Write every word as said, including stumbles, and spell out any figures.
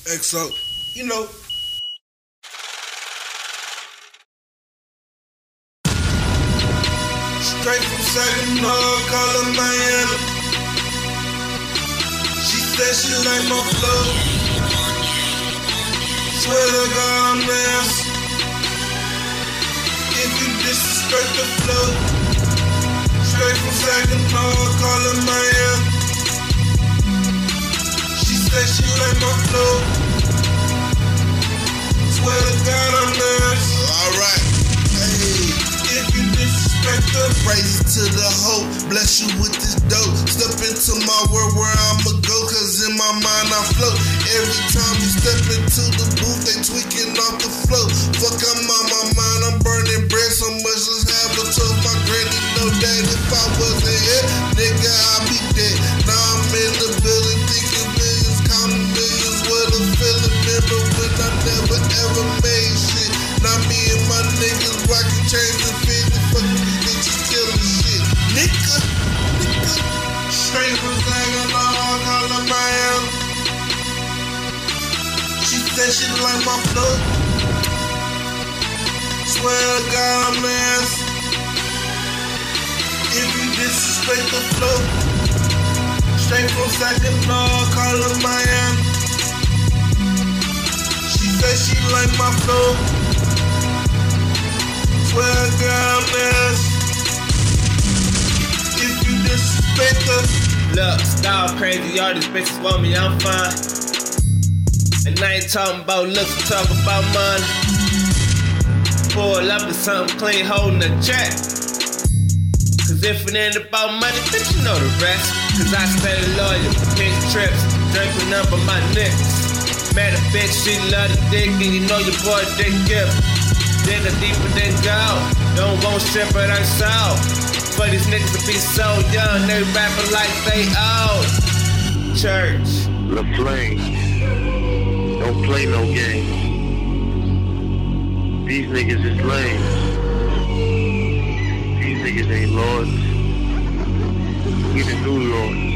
X O, you know. Straight from Saginaw, call her Miami. She said she like my flow. Swear to God I'm nasty. If you disrespect the flow, straight from Saginaw, call her Miami. She said she like my flow. Swear to God I'm nasty. Alright, hey, if you disrespect the praise to the hoe, bless you with this dope. Step into my world where I'ma go, cause in my mind I float. Every time you step into the booth, they tweaking off the flow. Fuck, I'm on my mind, I'm burning bread so much, let's have a toast. My granny know that if I wasn't here, nigga, I'd be dead. Now I'm in the building thinking millions, counting millions. What a feeling, remember when I never ever made shit. Now me and my niggas rockin' chains and fitting, fucking these bitches killing shit. Nigga, nigga. Straight from Saginaw, call her Miami. She said she like my flow. Swear to God I'm nasty. If you disrespect the flow, straight from Saginaw, call her Miami. She said she like my flow. Swear to God I'm nasty. If you disrespect her. Look, style crazy, all these bitches want me, I'm fine. And I ain't talking about looks, I'm talking about money. Pull up to something clean, holding a check. Cause if it ain't about money, bitch, you know the rest. Cause I stay loyal, pink trips, drinking up on my niggas. Met a bitch, she love the dick, and you know your boy dick give. Digger deeper than gold, don't want shit but I saw. For these niggas to be so young, they rapping like they old. Church. La Flame, don't play no game. These niggas is lame. These niggas ain't lords. We the new lords.